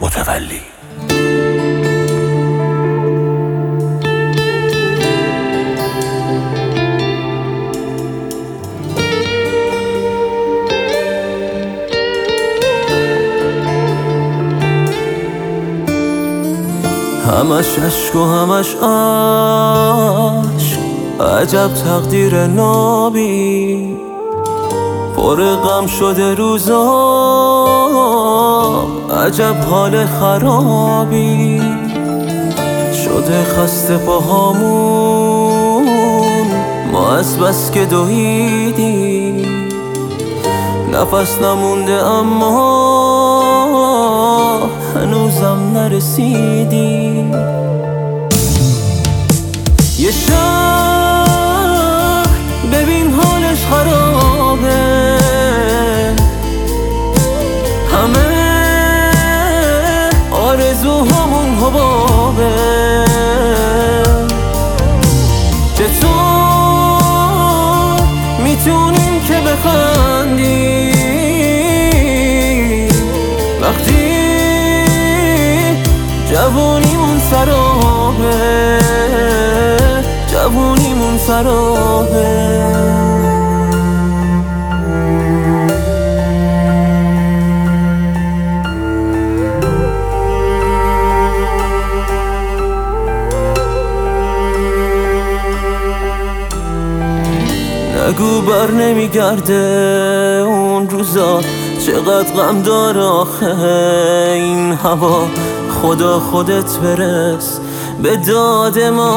متولی. همش عشق و همش عشق، عجب تقدیر نابی. پر غم شده روزا، عجب حال خرابی. شده خسته پاهامون ما از بس که دویدیم. نفس نمونده اما هنوزم نرسیدیم. یه شهر ببین حالش خرابه، همه آرزوهامون حبابه. چطور میتونیم که بخندیم وقتی جوونیمون سرابه، جوونیمون سرابه. نگو بر نمیگرده اون روزا، چقدر غم داره آخه این هوا. خدا خودت برس به داد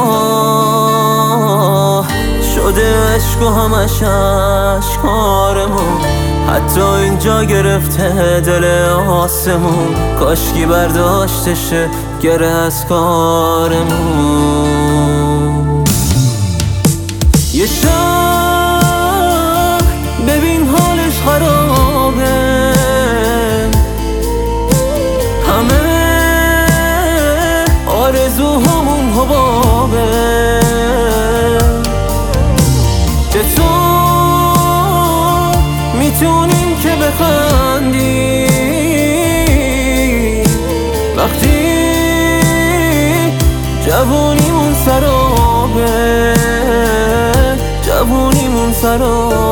ما. شده عشق و همش اشکارمون، حتی اینجا گرفته دل آسمون. کاشکی برداشتشه گره از کارمون. یه شهر ببین حالش خرابه، همه آرزوهامون حبابه. چطور میتونیم که بخندیم وقتی جوونیمون سرابه، جوونیمون سرابه.